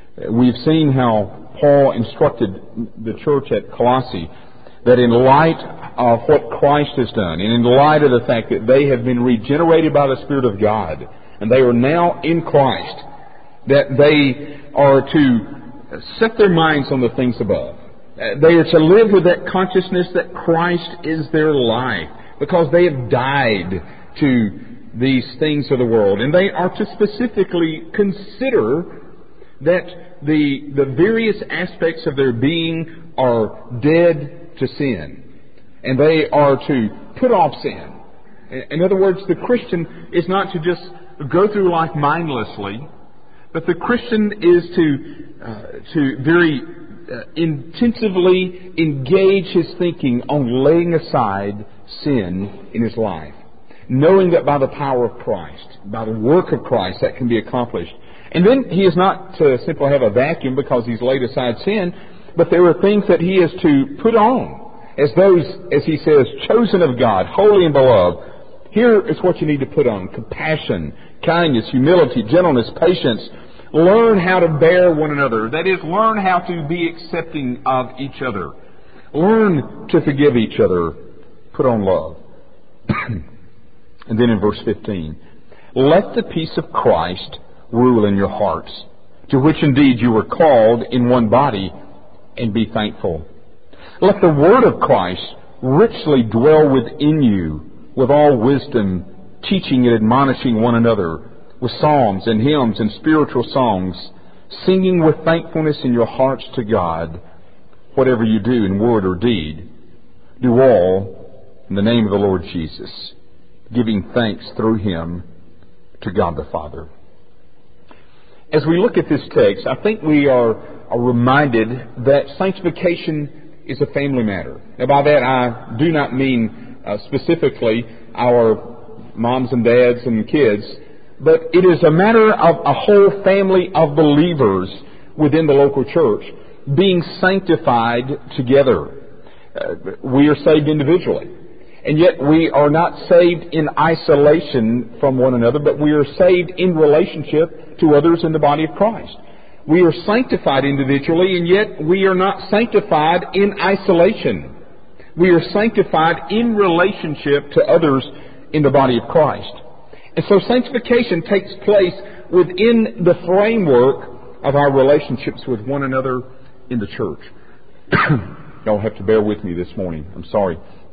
We've seen how Paul instructed the church at Colossae that in light of what Christ has done, and in light of the fact that they have been regenerated by the Spirit of God, and they are now in Christ, that they are to set their minds on the things above. They are to live with that consciousness that Christ is their life, because they have died to these things of the world. And they are to specifically consider that the various aspects of their being are dead to sin. And they are to put off sin. In other words, the Christian is not to just go through life mindlessly, but the Christian is to very intensively engage his thinking on laying aside sin in his life, knowing that by the power of Christ, by the work of Christ, that can be accomplished. And then he is not to simply have a vacuum because he's laid aside sin, but there are things that he is to put on as those, as he says, chosen of God, holy and beloved. Here is what you need to put on: compassion, kindness, humility, gentleness, patience. Learn how to bear one another. That is, learn how to be accepting of each other. Learn to forgive each other. Put on love. And then in verse 15, let the peace of Christ rule in your hearts, to which indeed you were called in one body, and be thankful. Let the word of Christ richly dwell within you, with all wisdom, teaching and admonishing one another, with psalms and hymns and spiritual songs, singing with thankfulness in your hearts to God. Whatever you do in word or deed, do all in the name of the Lord Jesus, giving thanks through Him to God the Father. As we look at this text, I think we are reminded that sanctification is a family matter. Now, by that I do not mean specifically our moms and dads and kids, but it is a matter of a whole family of believers within the local church being sanctified together. We are saved individually, and yet we are not saved in isolation from one another, but we are saved in relationship to others in the body of Christ. We are sanctified individually, and yet we are not sanctified in isolation. We are sanctified in relationship to others in the body of Christ. And so sanctification takes place within the framework of our relationships with one another in the church. Y'all have to bear with me this morning. I'm sorry.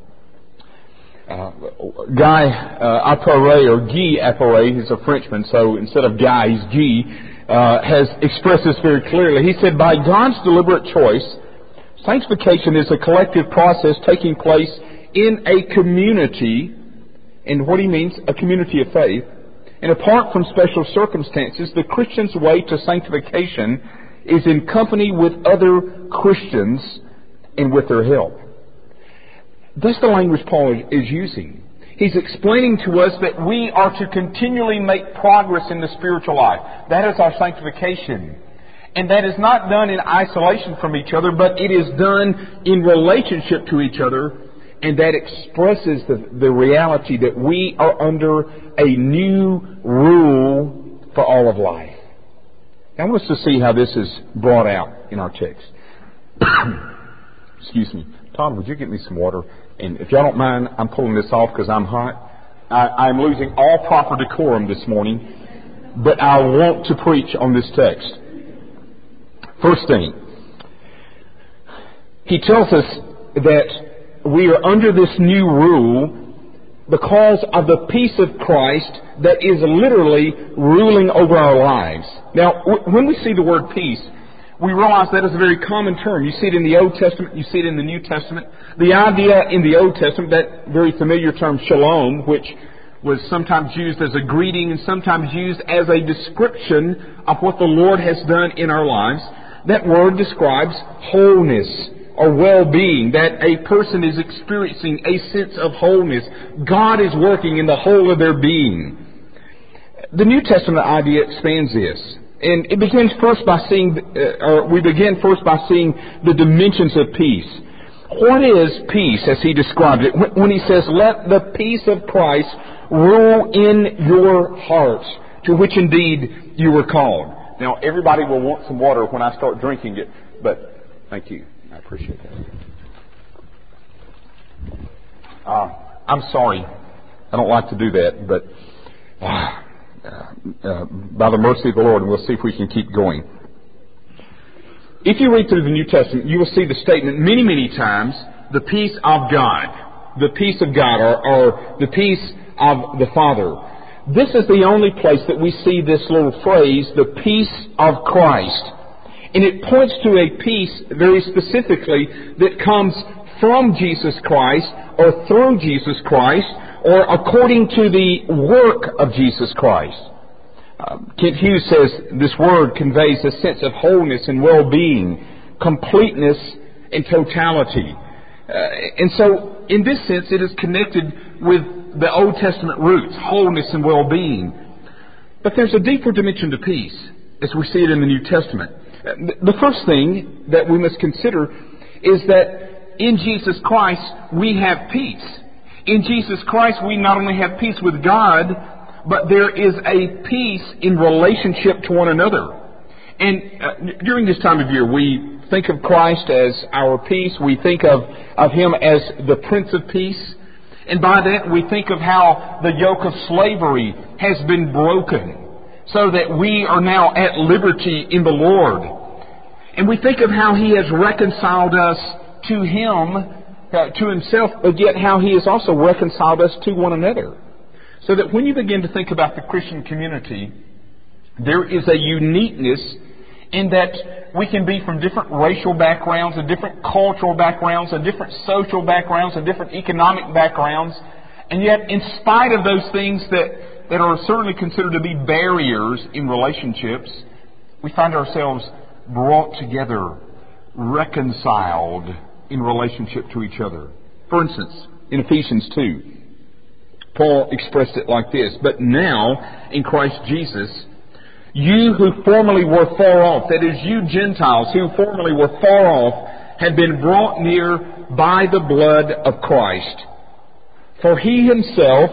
Guy Apparet, or Guy Apparet, he's a Frenchman, so instead of Guy, he's Guy, has expressed this very clearly. He said, by God's deliberate choice, sanctification is a collective process taking place in a community, and what he means, a community of faith. And apart from special circumstances, the Christian's way to sanctification is in company with other Christians and with their help. That's the language Paul is using. He's explaining to us that we are to continually make progress in the spiritual life. That is our sanctification. And that is not done in isolation from each other, but it is done in relationship to each other. And that expresses the reality that we are under a new rule for all of life. Now, I want us to see how this is brought out in our text. Excuse me. Todd, would you get me some water? And if y'all don't mind, I'm pulling this off because I'm hot. I'm losing all proper decorum this morning, but I want to preach on this text. First thing, he tells us that we are under this new rule because of the peace of Christ that is literally ruling over our lives. Now, when we see the word peace, we realize that is a very common term. You see it in the Old Testament, you see it in the New Testament. The idea in the Old Testament, that very familiar term shalom, which was sometimes used as a greeting and sometimes used as a description of what the Lord has done in our lives, that word describes wholeness or well-being, that a person is experiencing a sense of wholeness. God is working in the whole of their being. The New Testament idea expands this. And it begins first by seeing, we begin first by seeing the dimensions of peace. What is peace as he describes it? When he says, let the peace of Christ rule in your hearts, to which indeed you were called. Now, everybody will want some water when I start drinking it, but thank you. I appreciate that. I'm sorry. I don't like to do that, but by the mercy of the Lord, and we'll see if we can keep going. If you read through the New Testament, you will see the statement many, many times, the peace of God. The peace of God, or the peace of the Father. This is the only place that we see this little phrase, the peace of Christ. And it points to a peace very specifically that comes from Jesus Christ, or through Jesus Christ, or according to the work of Jesus Christ. Kent Hughes says this word conveys a sense of wholeness and well-being, completeness and totality. And so, in this sense, it is connected with the Old Testament roots, wholeness and well-being. But there's a deeper dimension to peace, as we see it in the New Testament. The first thing that we must consider is that in Jesus Christ, we have peace. In Jesus Christ, we not only have peace with God, but there is a peace in relationship to one another. And during this time of year, we think of Christ as our peace. We think of Him as the Prince of Peace. And by that, we think of how the yoke of slavery has been broken, so that we are now at liberty in the Lord. And we think of how He has reconciled us to Him, to Himself, but yet how He has also reconciled us to one another. So that when you begin to think about the Christian community, there is a uniqueness in that we can be from different racial backgrounds and different cultural backgrounds and different social backgrounds and different economic backgrounds. And yet, in spite of those things that are certainly considered to be barriers in relationships, we find ourselves brought together, reconciled in relationship to each other. For instance, in Ephesians 2, Paul expressed it like this: "But now, in Christ Jesus, you who formerly were far off," that is, you Gentiles who formerly were far off, "have been brought near by the blood of Christ. For He Himself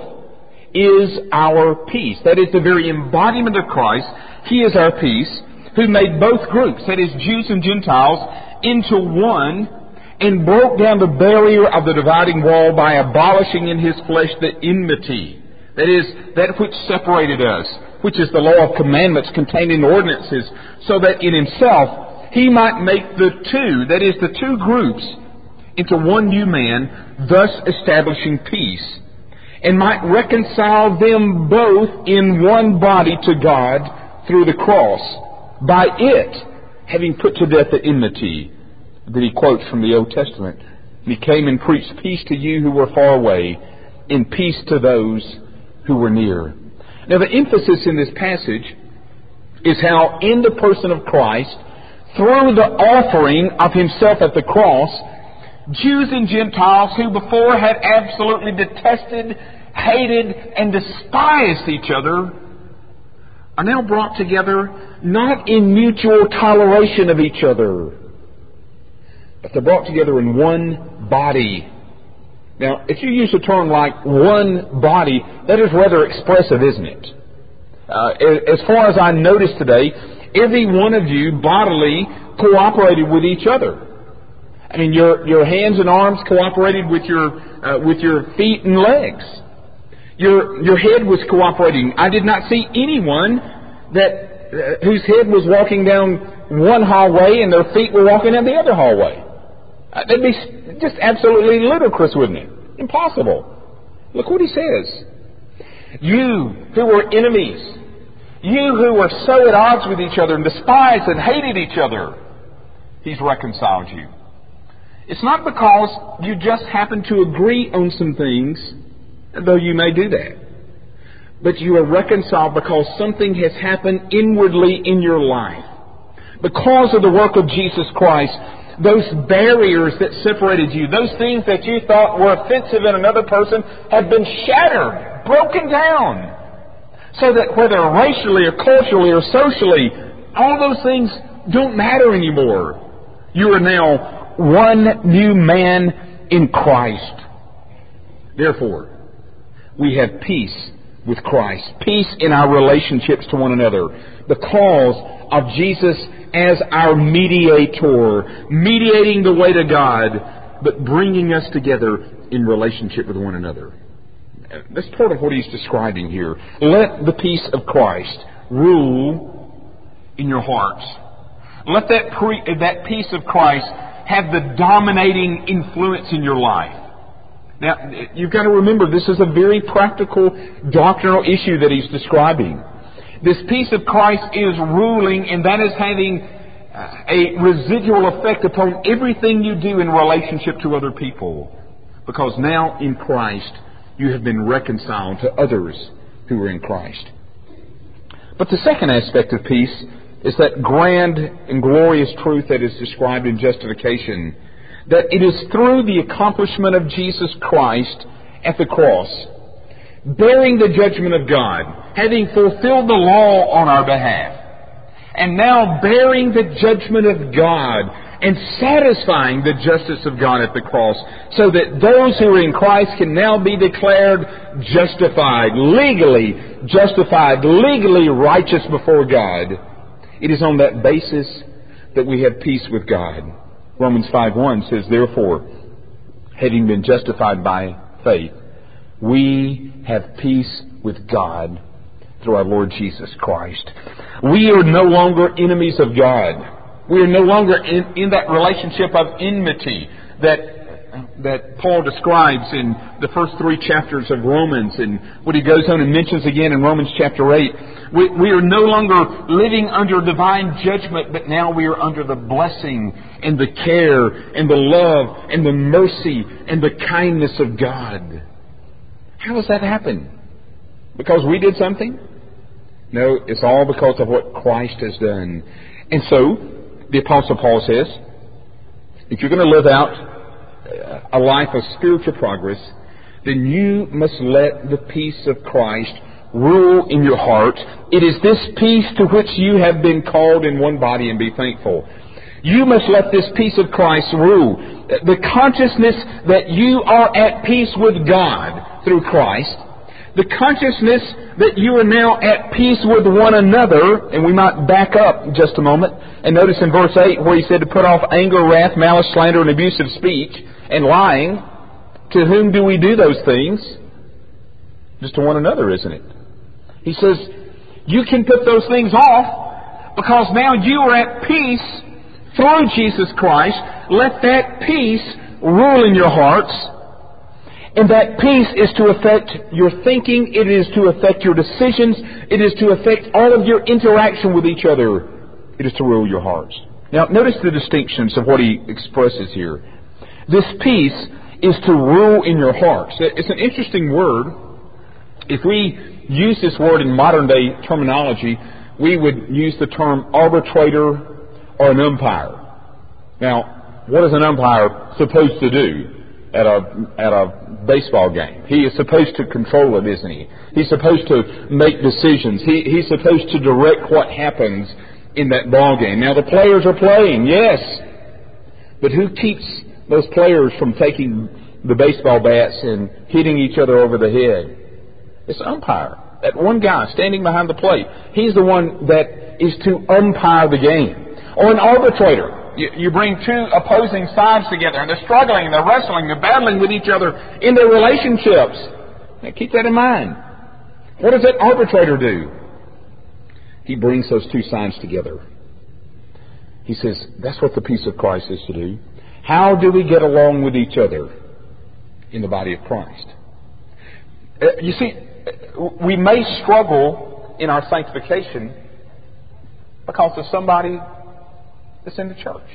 is our peace." That is the very embodiment of Christ. He is our peace, who made both groups, that is, Jews and Gentiles, into one, and broke down the barrier of the dividing wall by abolishing in His flesh the enmity. That is, that which separated us, which is the law of commandments contained in ordinances, so that in Himself He might make the two, that is, the two groups, into one new man, thus establishing peace, and might reconcile them both in one body to God through the cross, by it having put to death the enmity. That he quotes from the Old Testament. "He came and preached peace to you who were far away, and peace to those who were near." Now, the emphasis in this passage is how in the person of Christ, through the offering of Himself at the cross, Jews and Gentiles who before had absolutely detested, hated, and despised each other are now brought together not in mutual toleration of each other, but they're brought together in one body. Now, if you use a term like one body, that is rather expressive, isn't it? As far as I noticed today, every one of you bodily cooperated with each other. I mean, your hands and arms cooperated with your feet and legs. Your head was cooperating. I did not see anyone whose head was walking down one hallway and their feet were walking down the other hallway. That'd be just absolutely ludicrous, wouldn't it? Impossible. Look what he says. "You who were enemies, you who were so at odds with each other and despised and hated each other, He's reconciled you." It's not because you just happen to agree on some things, though you may do that. But you are reconciled because something has happened inwardly in your life. Because of the work of Jesus Christ, those barriers that separated you, those things that you thought were offensive in another person, have been shattered, broken down. So that whether racially or culturally or socially, all those things don't matter anymore. You are now one new man in Christ. Therefore, we have peace with Christ. Peace in our relationships to one another. Because of Jesus as our mediator, mediating the way to God, but bringing us together in relationship with one another. That's part of what he's describing here. Let the peace of Christ rule in your hearts. Let that peace of Christ have the dominating influence in your life. Now, you've got to remember, this is a very practical doctrinal issue that he's describing. This peace of Christ is ruling, and that is having a residual effect upon everything you do in relationship to other people. Because now in Christ, you have been reconciled to others who are in Christ. But the second aspect of peace is that grand and glorious truth that is described in justification, that it is through the accomplishment of Jesus Christ at the cross, bearing the judgment of God, having fulfilled the law on our behalf, and now bearing the judgment of God and satisfying the justice of God at the cross, so that those who are in Christ can now be declared justified, legally righteous before God. It is on that basis that we have peace with God. Romans 5:1 says, therefore, having been justified by faith, we have peace with God through our Lord Jesus Christ. We are no longer enemies of God. We are no longer in that relationship of enmity that Paul describes in the first 3 chapters of Romans, and what he goes on and mentions again in Romans chapter 8. We are no longer living under divine judgment, but now we are under the blessing and the care and the love and the mercy and the kindness of God. How does that happen? Because we did something? No, it's all because of what Christ has done. And so, the Apostle Paul says, if you're going to live out a life of spiritual progress, then you must let the peace of Christ rule in your heart. It is this peace to which you have been called in one body, and be thankful. You must let this peace of Christ rule. The consciousness that you are at peace with God through Christ, the consciousness that you are now at peace with one another, and we might back up just a moment and notice in verse 8 where he said to put off anger, wrath, malice, slander, and abusive speech, and lying. To whom do we do those things? Just to one another, isn't it? He says, you can put those things off because now you are at peace through Jesus Christ. Let that peace rule in your hearts. And that peace is to affect your thinking. It is to affect your decisions. It is to affect all of your interaction with each other. It is to rule your hearts. Now, notice the distinctions of what he expresses here. This peace is to rule in your hearts. It's an interesting word. If we use this word in modern day terminology, we would use the term arbitrator or an umpire. Now, what is an umpire supposed to do at a baseball game? He is supposed to control it, isn't he? He's supposed to make decisions. He's supposed to direct what happens in that ball game. Now, the players are playing, yes, but who keeps those players from taking the baseball bats and hitting each other over the head? It's an umpire. That one guy standing behind the plate. He's the one that is to umpire the game. Or an arbitrator. You bring two opposing sides together, and they're struggling, they're wrestling, they're battling with each other in their relationships. Now keep that in mind. What does that arbitrator do? He brings those two sides together. He says, that's what the peace of Christ is to do. How do we get along with each other in the body of Christ? You see, we may struggle in our sanctification because of somebody that's in the church.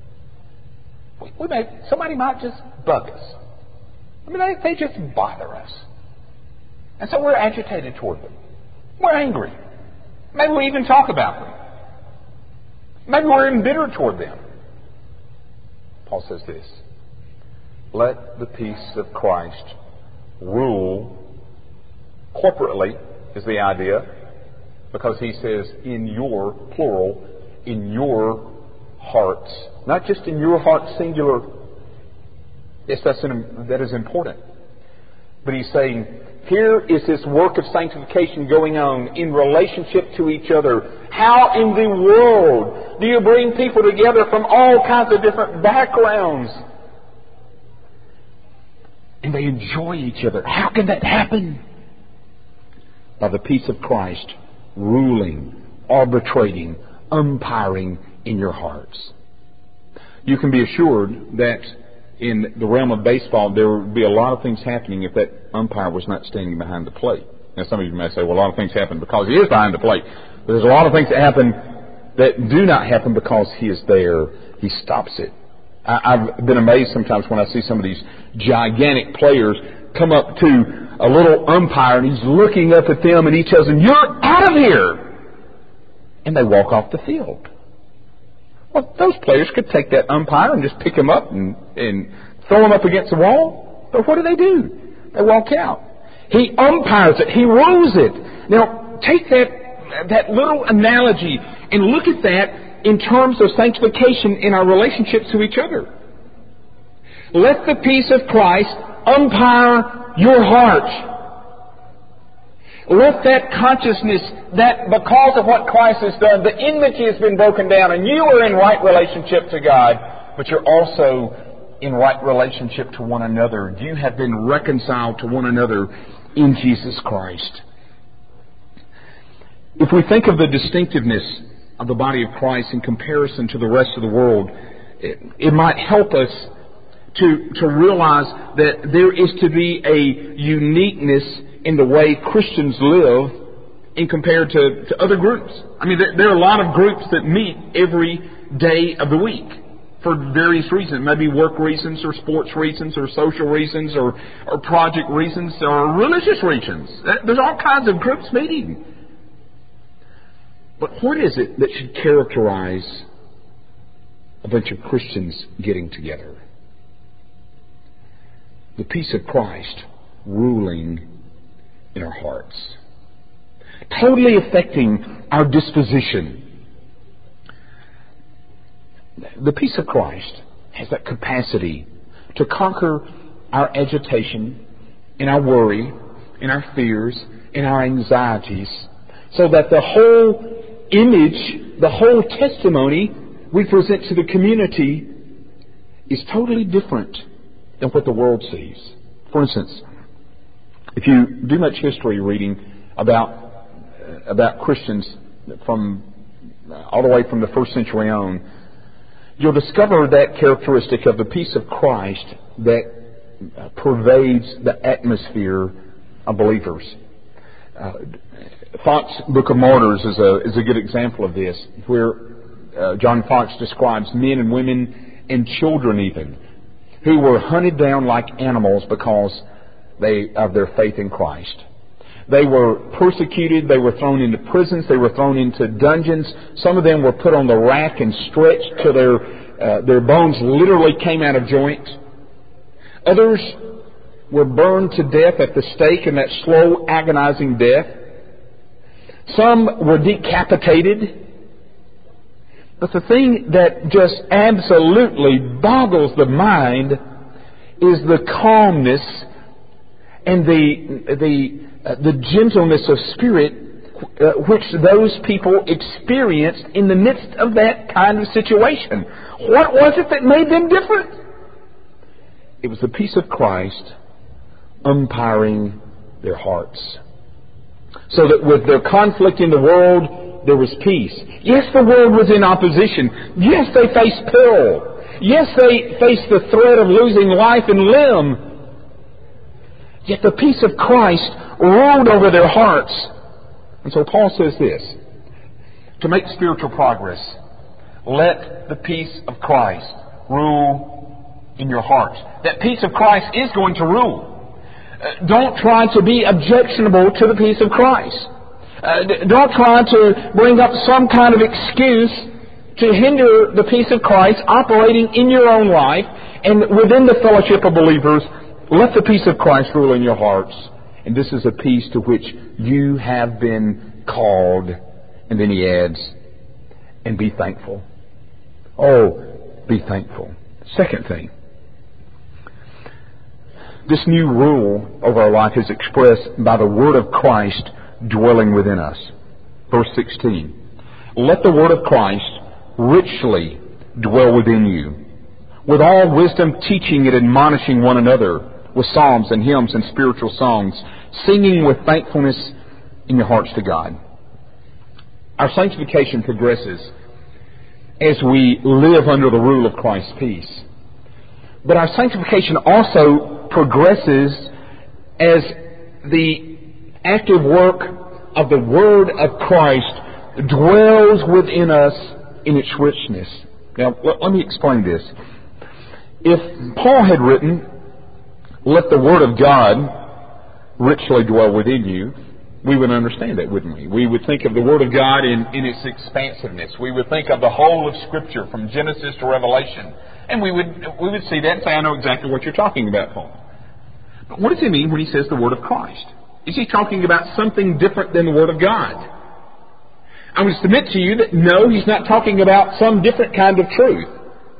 Somebody might just bug us. I mean, they just bother us. And so we're agitated toward them. We're angry. Maybe we even talk about them. Maybe we're embittered toward them. Paul says this: let the peace of Christ rule corporately, is the idea, because he says in your, plural, in your hearts. Not just in your heart, singular. Yes, that is important. But he's saying Here is this work of sanctification going on in relationship to each other. How in the world do you bring people together from all kinds of different backgrounds and they enjoy each other? How can that happen? By the peace of Christ ruling, arbitrating, umpiring in your hearts. You can be assured that in the realm of baseball, there would be a lot of things happening if that umpire was not standing behind the plate. Now, some of you may say, well, a lot of things happen because he is behind the plate. But there's a lot of things that happen that do not happen because he is there. He stops it. I've been amazed sometimes when I see some of these gigantic players come up to a little umpire and he's looking up at them and he tells them, "You're out of here!" And they walk off the field. Well, those players could take that umpire and just pick him up and throw him up against the wall. But what do? They walk out. He umpires it. He rules it. Now, take that little analogy and look at that in terms of sanctification in our relationships to each other. Let the peace of Christ umpire your heart. Let that consciousness that because of what Christ has done, the enmity has been broken down and you are in right relationship to God, but you're also in right relationship to one another. You have been reconciled to one another in Jesus Christ. If we think of the distinctiveness of the body of Christ in comparison to the rest of the world, it might help us to realize that there is to be a uniqueness in the way Christians live in compared to other groups. I mean, there are a lot of groups that meet every day of the week for various reasons. Maybe work reasons or sports reasons or social reasons or project reasons or religious reasons. There's all kinds of groups meeting. But what is it that should characterize a bunch of Christians getting together? The peace of Christ ruling in our hearts, totally affecting our disposition. The peace of Christ has that capacity to conquer our agitation and our worry and our fears and our anxieties, so that the whole image, the whole testimony we present to the community is totally different than what the world sees. For instance, if you do much history reading about Christians from all the way from the first century on, you'll discover that characteristic of the peace of Christ that pervades the atmosphere of believers. Fox's Book of Martyrs is a good example of this, where John Fox describes men and women and children even who were hunted down like animals because of their faith in Christ. They were persecuted. They were thrown into prisons. They were thrown into dungeons. Some of them were put on the rack and stretched till their bones literally came out of joint. Others were burned to death at the stake in that slow, agonizing death. Some were decapitated. But the thing that just absolutely boggles the mind is the calmness and the gentleness of spirit which those people experienced in the midst of that kind of situation. What was it that made them different? It was the peace of Christ umpiring their hearts. So that with their conflict in the world, there was peace. Yes, the world was in opposition. Yes, they faced peril. Yes, they faced the threat of losing life and limb. Yet the peace of Christ ruled over their hearts. And so Paul says this: to make spiritual progress, let the peace of Christ rule in your hearts. That peace of Christ is going to rule. Don't try to be objectionable to the peace of Christ. Don't try to bring up some kind of excuse to hinder the peace of Christ operating in your own life and within the fellowship of believers. Let the peace of Christ rule in your hearts. And this is a peace to which you have been called. And then he adds, and be thankful. Oh, be thankful. Second thing, This new rule over our life is expressed by the Word of Christ dwelling within us. Verse 16. Let the Word of Christ richly dwell within you, with all wisdom teaching and admonishing one another with psalms and hymns and spiritual songs, singing with thankfulness in your hearts to God. Our sanctification progresses as we live under the rule of Christ's peace. But our sanctification also progresses as the active work of the Word of Christ dwells within us in its richness. Now, let me explain this. If Paul had written, let the Word of God richly dwell within you, we would understand that, wouldn't we? We would think of the Word of God in its expansiveness. We would think of the whole of Scripture from Genesis to Revelation. And we would see that and say, I know exactly what you're talking about, Paul. But what does he mean when he says the Word of Christ? Is he talking about something different than the Word of God? I would submit to you that no, he's not talking about some different kind of truth.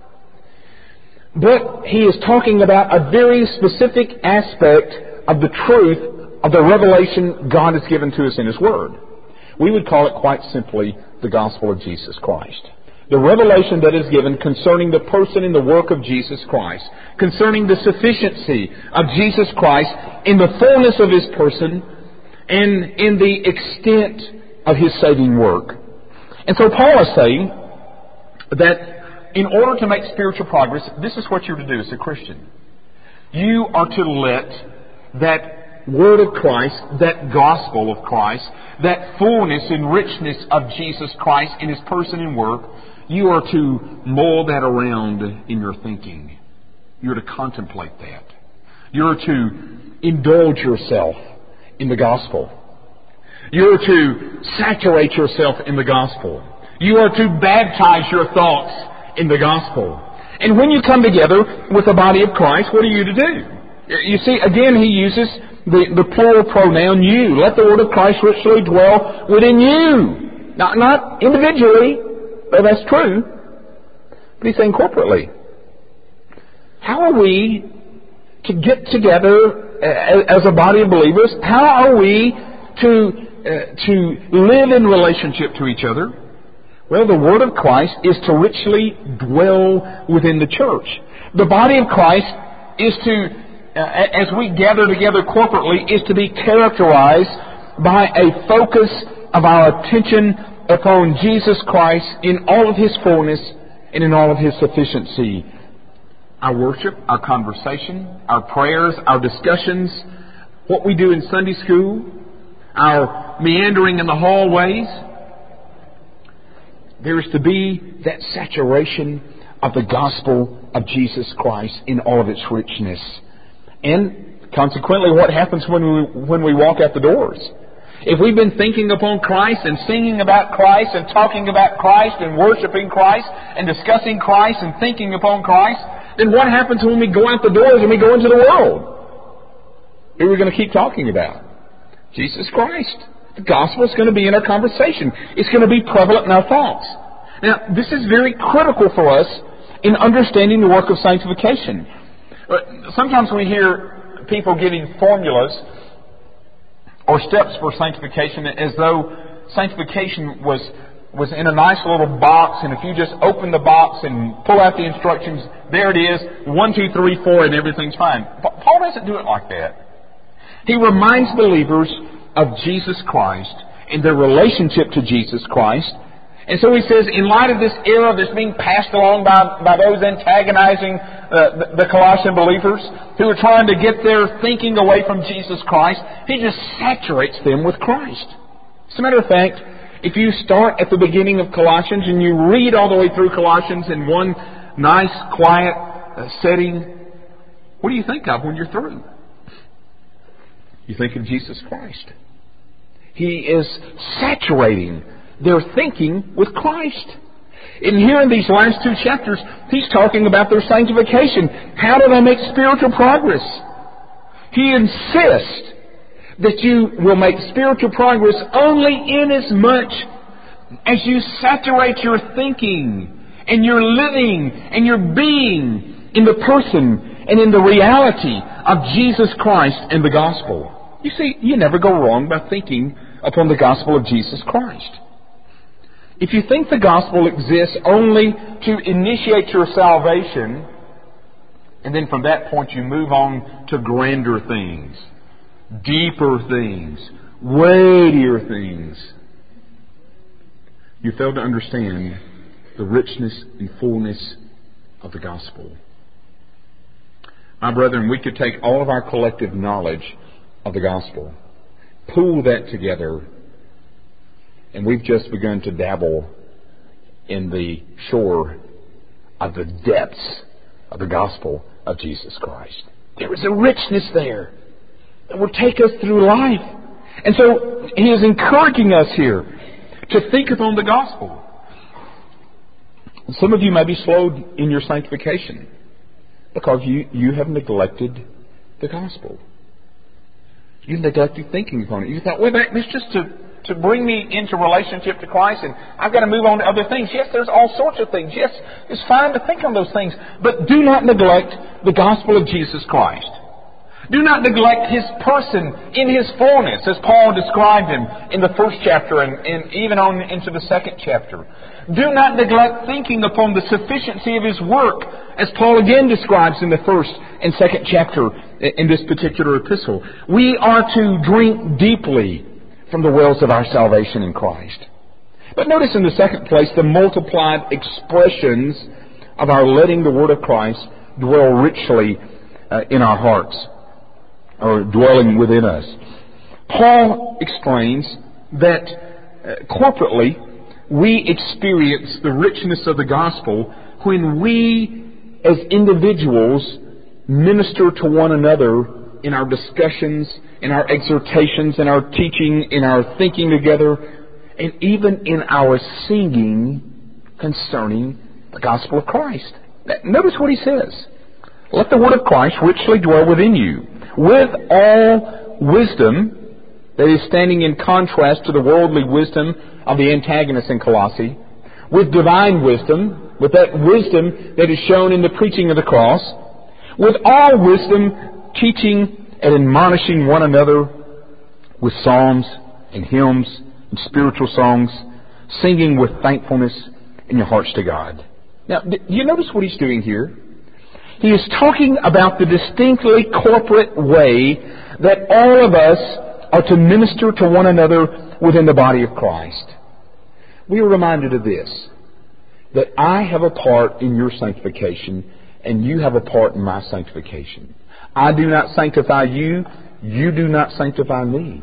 But he is talking about a very specific aspect of the truth of the revelation God has given to us in His Word. We would call it quite simply the gospel of Jesus Christ. The revelation that is given concerning the person and the work of Jesus Christ, concerning the sufficiency of Jesus Christ in the fullness of His person and in the extent of His saving work. And so Paul is saying that in order to make spiritual progress, this is what you're to do as a Christian. You are to let that Word of Christ, that gospel of Christ, that fullness and richness of Jesus Christ in His person and work, you are to mold that around in your thinking. You're to contemplate that. You're to indulge yourself in the gospel. You're to saturate yourself in the gospel. You are to baptize your thoughts in the gospel. And when you come together with the body of Christ, what are you to do? You see, again, he uses the plural pronoun you. Let the Word of Christ richly dwell within you. Not individually, though that's true, but he's saying corporately. How are we to get together as a body of believers? How are we to live in relationship to each other? Well, the Word of Christ is to richly dwell within the church. The body of Christ is to, as we gather together corporately, is to be characterized by a focus of our attention upon Jesus Christ in all of His fullness and in all of His sufficiency. Our worship, our conversation, our prayers, our discussions, what we do in Sunday school, our meandering in the hallways, there is to be that saturation of the gospel of Jesus Christ in all of its richness. And consequently, what happens when we walk out the doors? If we've been thinking upon Christ and singing about Christ and talking about Christ and worshiping Christ and discussing Christ and thinking upon Christ, then what happens when we go out the doors and we go into the world? Who are we going to keep talking about? Jesus Christ. The gospel is going to be in our conversation. It's going to be prevalent in our thoughts. Now, this is very critical for us in understanding the work of sanctification. Sometimes we hear people giving formulas or steps for sanctification as though sanctification was in a nice little box, and if you just open the box and pull out the instructions, there it is, 1, 2, 3, 4, and everything's fine. Paul doesn't do it like that. He reminds believers of Jesus Christ and their relationship to Jesus Christ. And so he says, in light of this error that's being passed along by those antagonizing the Colossian believers who are trying to get their thinking away from Jesus Christ, he just saturates them with Christ. As a matter of fact, if you start at the beginning of Colossians and you read all the way through Colossians in one nice, quiet setting, what do you think of when you're through? You think of Jesus Christ. He is saturating their thinking with Christ. And here in these last 2 chapters, he's talking about their sanctification. How do they make spiritual progress? He insists that you will make spiritual progress only inasmuch as you saturate your thinking and your living and your being in the person and in the reality of Jesus Christ and the gospel. You see, you never go wrong by thinking upon the gospel of Jesus Christ. If you think the gospel exists only to initiate your salvation, and then from that point you move on to grander things, deeper things, weightier things, you fail to understand the richness and fullness of the gospel. My brethren, we could take all of our collective knowledge of the gospel, pool that together, and we've just begun to dabble in the shore of the depths of the gospel of Jesus Christ. There is a richness there that will take us through life. And so he is encouraging us here to think upon the gospel. Some of you may be slowed in your sanctification because you have neglected the gospel. You've neglected thinking upon it. You thought, well, that's just to bring me into relationship to Christ, and I've got to move on to other things. Yes, there's all sorts of things. Yes, it's fine to think on those things, but do not neglect the gospel of Jesus Christ. Do not neglect His person in His fullness, as Paul described Him in the first chapter and even on into the second chapter. Do not neglect thinking upon the sufficiency of His work, as Paul again describes in the first and second chapter in this particular epistle. We are to drink deeply from the wells of our salvation in Christ. But notice in the second place the multiplied expressions of our letting the Word of Christ dwell richly in our hearts, or dwelling within us. Paul explains that corporately we experience the richness of the gospel when we as individuals minister to one another in our discussions, in our exhortations, in our teaching, in our thinking together, and even in our singing concerning the gospel of Christ. Notice what he says. Let the word of Christ richly dwell within you, with all wisdom, that is standing in contrast to the worldly wisdom of the antagonists in Colossae, with divine wisdom, with that wisdom that is shown in the preaching of the cross, with all wisdom, teaching and admonishing one another with psalms and hymns and spiritual songs, singing with thankfulness in your hearts to God. Now, do you notice what he's doing here? He is talking about the distinctly corporate way that all of us are to minister to one another within the body of Christ. We are reminded of this, that I have a part in your sanctification and you have a part in my sanctification. I do not sanctify you, you do not sanctify me.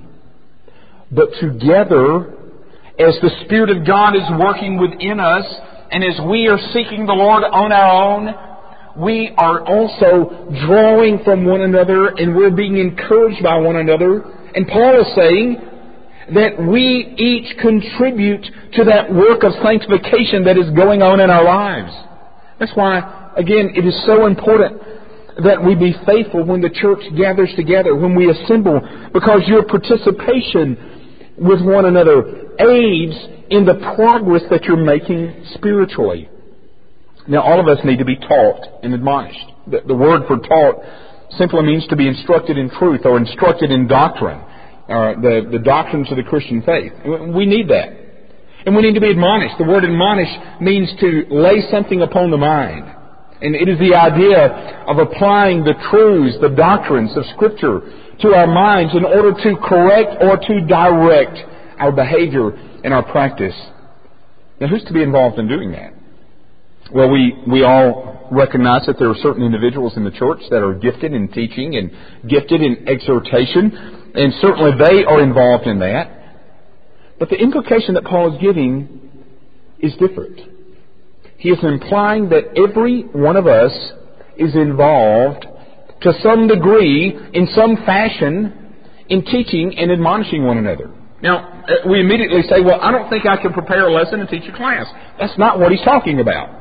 But together, as the Spirit of God is working within us, and as we are seeking the Lord on our own, we are also drawing from one another and we're being encouraged by one another. And Paul is saying that we each contribute to that work of sanctification that is going on in our lives. That's why, again, it is so important that we be faithful when the church gathers together, when we assemble, because your participation with one another aids in the progress that you're making spiritually. Now, all of us need to be taught and admonished. The word for taught simply means to be instructed in truth or instructed in doctrine, the doctrines of the Christian faith. We need that. And we need to be admonished. The word admonish means to lay something upon the mind. And it is the idea of applying the truths, the doctrines of Scripture to our minds in order to correct or to direct our behavior and our practice. Now, who's to be involved in doing that? Well, we all recognize that there are certain individuals in the church that are gifted in teaching and gifted in exhortation, and certainly they are involved in that. But the implication that Paul is giving is different. He is implying that every one of us is involved to some degree, in some fashion, in teaching and admonishing one another. Now, we immediately say, well, I don't think I can prepare a lesson and teach a class. That's not what he's talking about.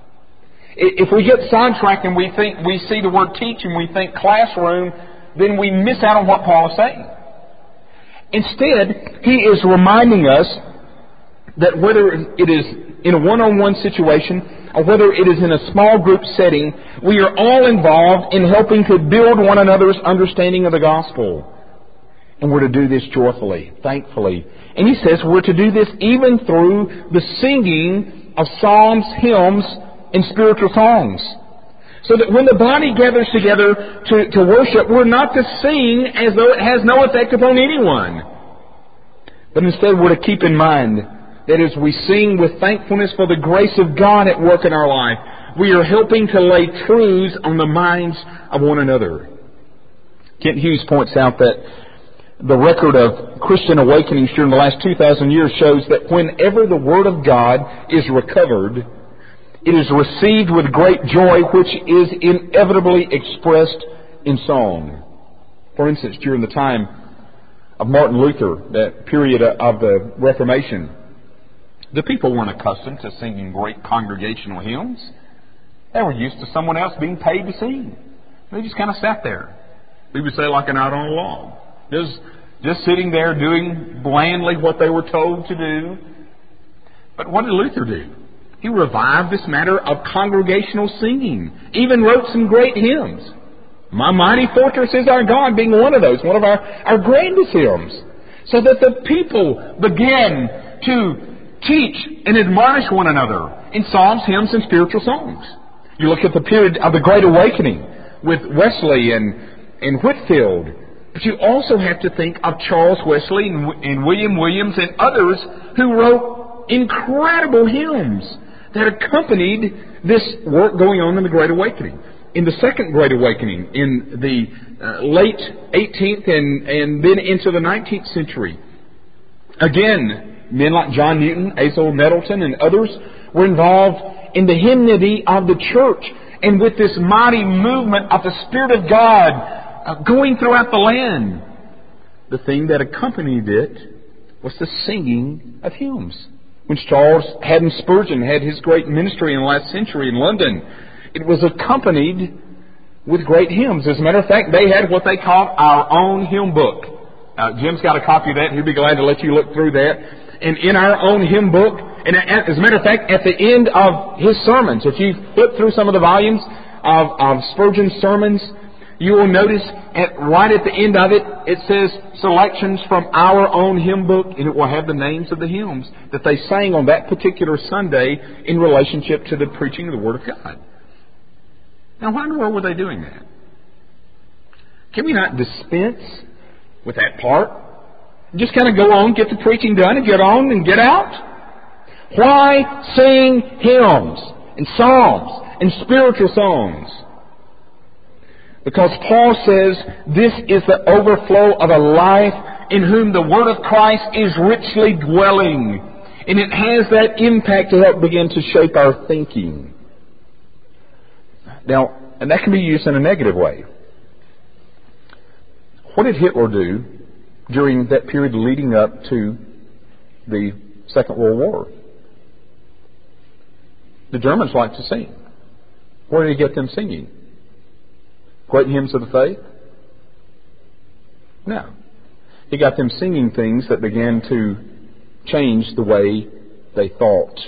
If we get sidetracked and we see the word teach and we think classroom, then we miss out on what Paul is saying. Instead, he is reminding us that whether it is in a one-on-one situation or whether it is in a small group setting, we are all involved in helping to build one another's understanding of the gospel. And we're to do this joyfully, thankfully. And he says we're to do this even through the singing of psalms, hymns, and spiritual songs. So that when the body gathers together to worship, we're not to sing as though it has no effect upon anyone. But instead we're to keep in mind that as we sing with thankfulness for the grace of God at work in our life, we are helping to lay truths on the minds of one another. Kent Hughes points out that the record of Christian awakenings during the last 2,000 years shows that whenever the Word of God is recovered, it is received with great joy, which is inevitably expressed in song. For instance, during the time of Martin Luther, that period of the Reformation, the people weren't accustomed to singing great congregational hymns. They were used to someone else being paid to sing. They just kind of sat there. We would say like an out on a log. Just sitting there doing blandly what they were told to do. But what did Luther do? He revived this matter of congregational singing. Even wrote some great hymns. My Mighty Fortress is Our God being one of those, one of our grandest hymns. So that the people began to teach and admonish one another in psalms, hymns, and spiritual songs. You look at the period of the Great Awakening with Wesley and Whitefield. But you also have to think of Charles Wesley and William Williams and others who wrote incredible hymns that accompanied this work going on in the Great Awakening. In the Second Great Awakening, in the late 18th and then into the 19th century, again, men like John Newton, Asa Nettleton, and others were involved in the hymnody of the church. And with this mighty movement of the Spirit of God going throughout the land, the thing that accompanied it was the singing of hymns. When Charles Haddon Spurgeon had his great ministry in the last century in London, it was accompanied with great hymns. As a matter of fact, they had what they called our own hymn book. Jim's got a copy of that. He'll be glad to let you look through that. And in our own hymn book, and as a matter of fact, at the end of his sermons, if you flip through some of the volumes of Spurgeon's sermons, you will notice right at the end of it, it says selections from our own hymn book, and it will have the names of the hymns that they sang on that particular Sunday in relationship to the preaching of the Word of God. Now, why in the world were they doing that? Can we not dispense with that part? Just kind of go on, get the preaching done, and get on and get out? Why sing hymns and psalms and spiritual songs? Because Paul says this is the overflow of a life in whom the Word of Christ is richly dwelling. And it has that impact to help begin to shape our thinking. Now, and that can be used in a negative way. What did Hitler do during that period leading up to the Second World War? The Germans liked to sing. Where did he get them singing? Great hymns of the faith? No. He got them singing things that began to change the way they thought.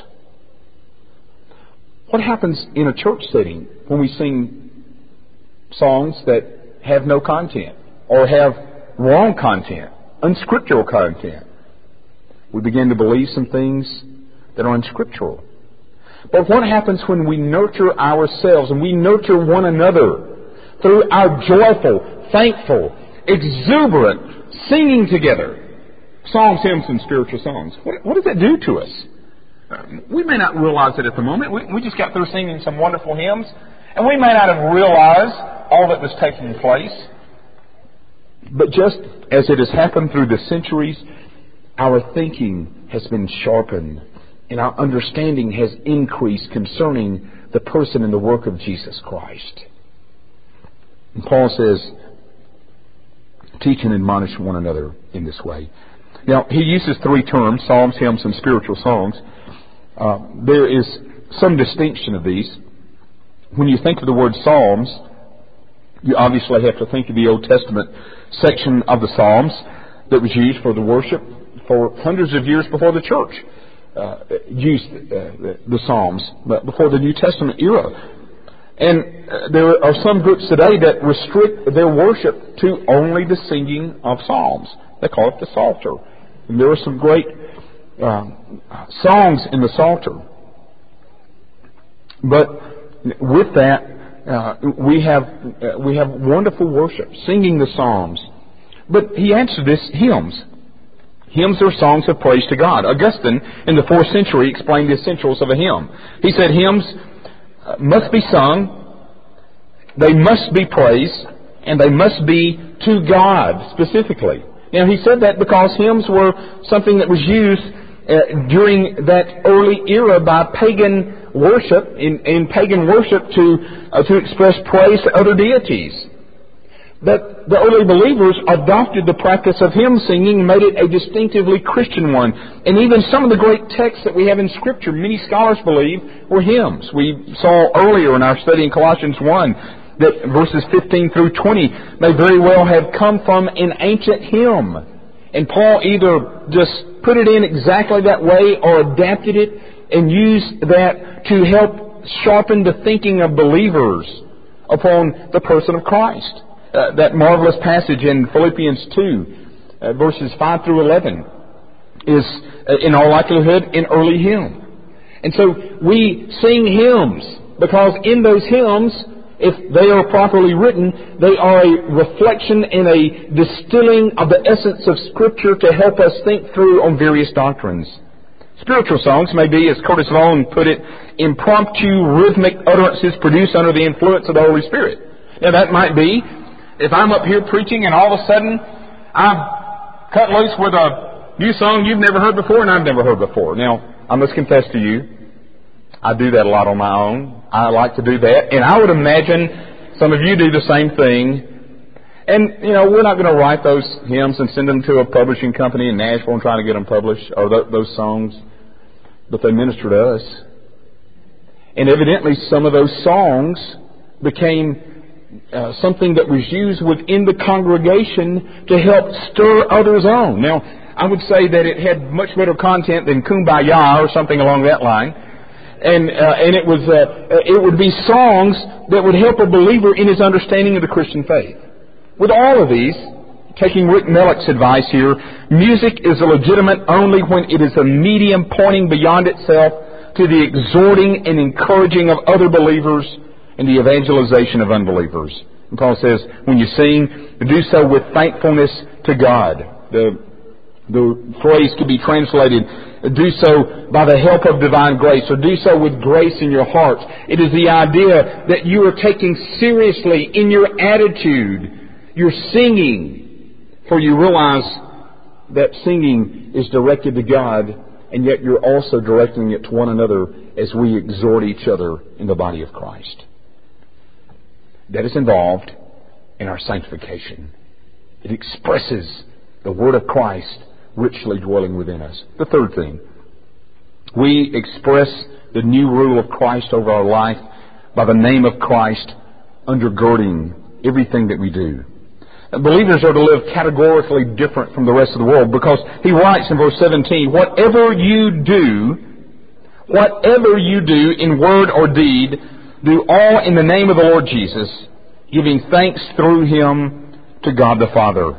What happens in a church setting when we sing songs that have no content or have wrong content, unscriptural content? We begin to believe some things that are unscriptural. But what happens when we nurture ourselves and we nurture one another through our joyful, thankful, exuberant singing together, psalms, hymns, and spiritual songs? What does that do to us? We may not realize it at the moment. We just got through singing some wonderful hymns, and we may not have realized all that was taking place. But just as it has happened through the centuries, our thinking has been sharpened, and our understanding has increased concerning the person and the work of Jesus Christ. And Paul says, teach and admonish one another in this way. Now, he uses three terms, psalms, hymns, and spiritual songs. There is some distinction of these. When you think of the word psalms, you obviously have to think of the Old Testament section of the Psalms that was used for the worship for hundreds of years before the church. used the Psalms, but before the New Testament era. And there are some groups today that restrict their worship to only the singing of psalms. They call it the Psalter. And there are some great songs in the Psalter. But with that, we have wonderful worship, singing the psalms. But he answered this, hymns. Hymns are songs of praise to God. Augustine, in the 4th century, explained the essentials of a hymn. He said hymns must be sung, they must be praised, and they must be to God specifically. Now, he said that because hymns were something that was used during that early era by pagan worship, in pagan worship to express praise to other deities. But the early believers adopted the practice of hymn singing and made it a distinctively Christian one. And even some of the great texts that we have in Scripture, many scholars believe, were hymns. We saw earlier in our study in Colossians 1 that verses 15 through 20 may very well have come from an ancient hymn. And Paul either just put it in exactly that way or adapted it and used that to help sharpen the thinking of believers upon the person of Christ. That marvelous passage in Philippians 2, verses 5 through 11, is in all likelihood an early hymn. And so we sing hymns because in those hymns, if they are properly written, they are a reflection and a distilling of the essence of Scripture to help us think through on various doctrines. Spiritual songs may be, as Curtis Vaughan put it, impromptu rhythmic utterances produced under the influence of the Holy Spirit. Now that might be if I'm up here preaching and all of a sudden I'm cut loose with a new song you've never heard before and I've never heard before. Now, I must confess to you, I do that a lot on my own. I like to do that. And I would imagine some of you do the same thing. And, we're not going to write those hymns and send them to a publishing company in Nashville and try to get them published, or those songs. But they minister to us. And evidently some of those songs became something that was used within the congregation to help stir others on. Now, I would say that it had much better content than Kumbaya or something along that line. And it would be songs that would help a believer in his understanding of the Christian faith. With all of these, taking Rick Mellick's advice here, music is legitimate only when it is a medium pointing beyond itself to the exhorting and encouraging of other believers and the evangelization of unbelievers. And Paul says, when you sing, do so with thankfulness to God. The phrase could be translated, do so by the help of divine grace, or do so with grace in your heart. It is the idea that you are taking seriously in your attitude, your singing, for you realize that singing is directed to God, and yet you're also directing it to one another as we exhort each other in the body of Christ. That is involved in our sanctification. It expresses the Word of Christ richly dwelling within us. The third thing, we express the new rule of Christ over our life by the name of Christ undergirding everything that we do. Believers are to live categorically different from the rest of the world because he writes in verse 17, whatever you do in word or deed, do all in the name of the Lord Jesus, giving thanks through Him to God the Father.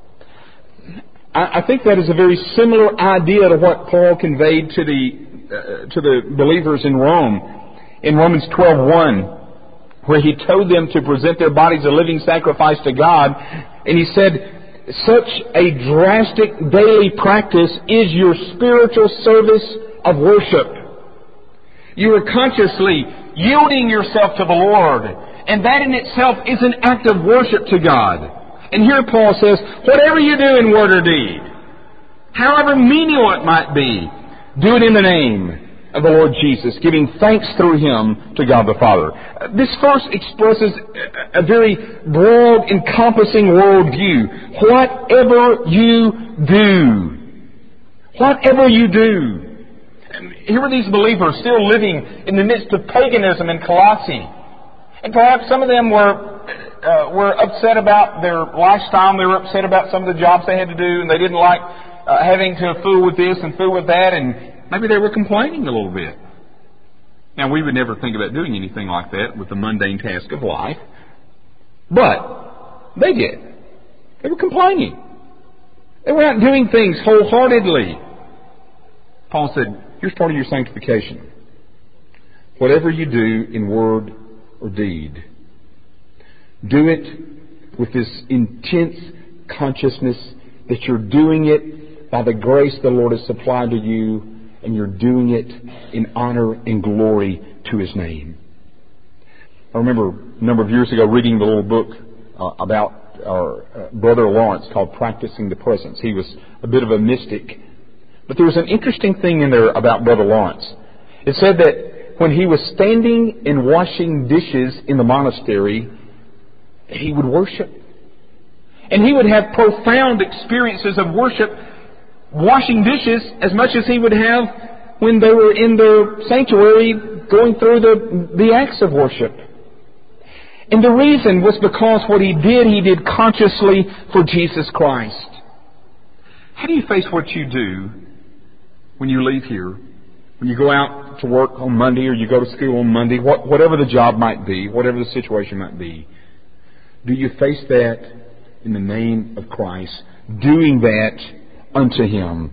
I think that is a very similar idea to what Paul conveyed to the believers in Rome. In Romans 12:1, where he told them to present their bodies a living sacrifice to God, and he said, such a drastic daily practice is your spiritual service of worship. You are consciously yielding yourself to the Lord, and that in itself is an act of worship to God. And here Paul says, whatever you do in word or deed, however menial it might be, do it in the name of the Lord Jesus, giving thanks through Him to God the Father. This verse expresses a very broad, encompassing worldview. Whatever you do. And here are these believers still living in the midst of paganism in Colossae. And perhaps some of them were upset about their lifestyle. They were upset about some of the jobs they had to do, and they didn't like having to fool with this and fool with that, and Maybe they were complaining a little bit. Now, we would never think about doing anything like that with the mundane task of life. But they did. They were complaining. They were not doing things wholeheartedly. Paul said, here's part of your sanctification. Whatever you do in word or deed, do it with this intense consciousness that you're doing it by the grace the Lord has supplied to you, and you're doing it in honor and glory to His name. I remember a number of years ago reading the little book about our brother Lawrence called Practicing the Presence. He was a bit of a mystic. But there was an interesting thing in there about Brother Lawrence. It said that when he was standing and washing dishes in the monastery, he would worship. And he would have profound experiences of worship, washing dishes, as much as he would have when they were in the sanctuary going through the acts of worship. And the reason was because what he did consciously for Jesus Christ. How do you face what you do when you leave here? When you go out to work on Monday or you go to school on Monday, whatever the job might be, whatever the situation might be, do you face that in the name of Christ, doing that unto Him?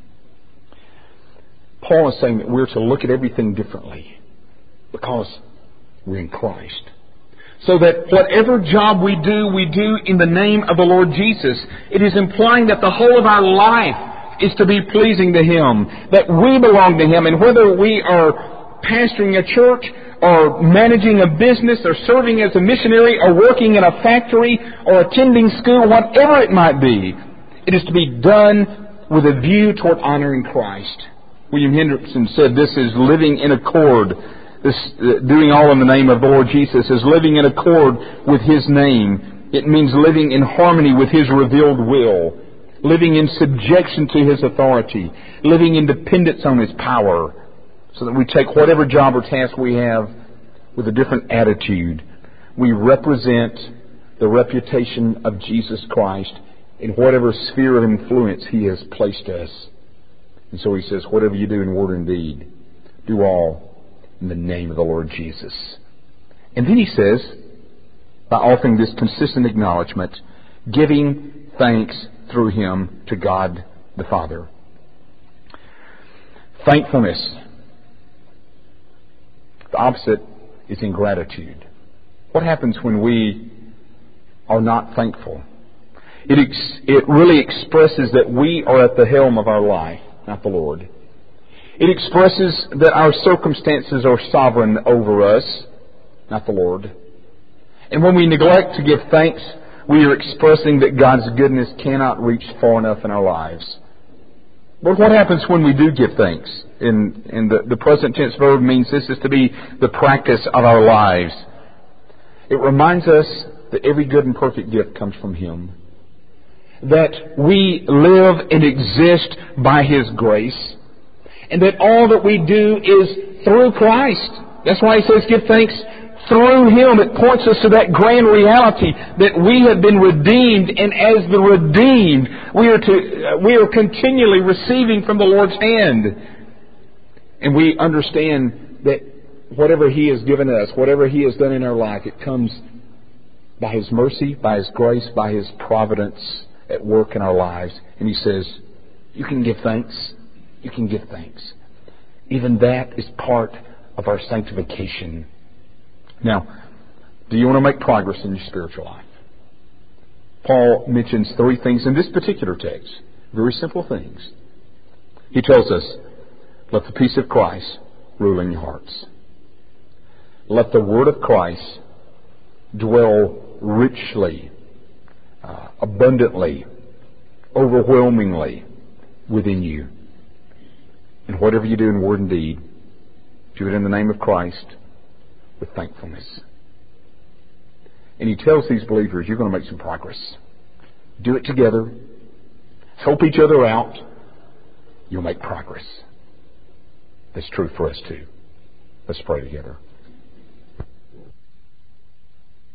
Paul is saying that we're to look at everything differently because we're in Christ. So that whatever job we do in the name of the Lord Jesus. It is implying that the whole of our life is to be pleasing to Him, that we belong to Him, and whether we are pastoring a church or managing a business or serving as a missionary or working in a factory or attending school, whatever it might be, it is to be done with a view toward honoring Christ. William Hendrickson said this is living in accord. This doing all in the name of the Lord Jesus is living in accord with His name. It means living in harmony with His revealed will, living in subjection to His authority, living in dependence on His power, so that we take whatever job or task we have with a different attitude. We represent the reputation of Jesus Christ in whatever sphere of influence He has placed us. And so he says, whatever you do in word and deed, do all in the name of the Lord Jesus. And then he says, by offering this consistent acknowledgement, giving thanks through Him to God the Father. Thankfulness. The opposite is ingratitude. What happens when we are not thankful? It really expresses that we are at the helm of our life, not the Lord. It expresses that our circumstances are sovereign over us, not the Lord. And when we neglect to give thanks, we are expressing that God's goodness cannot reach far enough in our lives. But what happens when we do give thanks? And the present tense verb means this is to be the practice of our lives. It reminds us that every good and perfect gift comes from Him. That we live and exist by His grace. And that all that we do is through Christ. That's why he says give thanks through Him. It points us to that grand reality that we have been redeemed, and as the redeemed, we are continually receiving from the Lord's hand. And we understand that whatever He has given us, whatever He has done in our life, it comes by His mercy, by His grace, by His providence at work in our lives. And he says, you can give thanks. You can give thanks. Even that is part of our sanctification. Now, do you want to make progress in your spiritual life? Paul mentions 3 things in this particular text. Very simple things. He tells us, let the peace of Christ rule in your hearts. Let the word of Christ dwell richly, abundantly, overwhelmingly within you. And whatever you do in word and deed, do it in the name of Christ with thankfulness. And he tells these believers, you're going to make some progress. Do it together. Help each other out. You'll make progress. That's true for us too. Let's pray together.